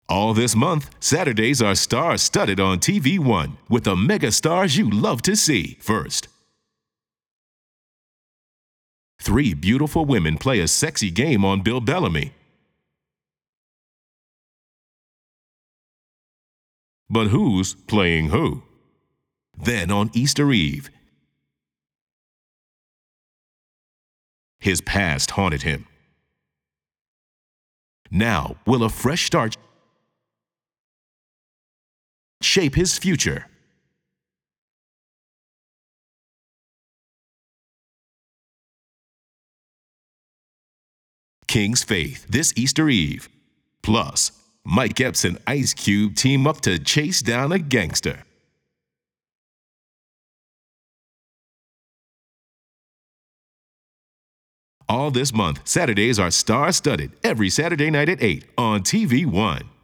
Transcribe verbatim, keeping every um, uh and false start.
All this month, Saturdays are star-studded on T V One with the mega stars you love to see. First, three beautiful women play a sexy game on Bill Bellamy. But who's playing who? Then on Easter Eve, his past haunted him. Now, will a fresh start shape his future? King's Faith this Easter Eve. Plus, Mike Epps and Ice Cube team up to chase down a gangster. All this month, Saturdays are star-studded every Saturday night at eight on T V One.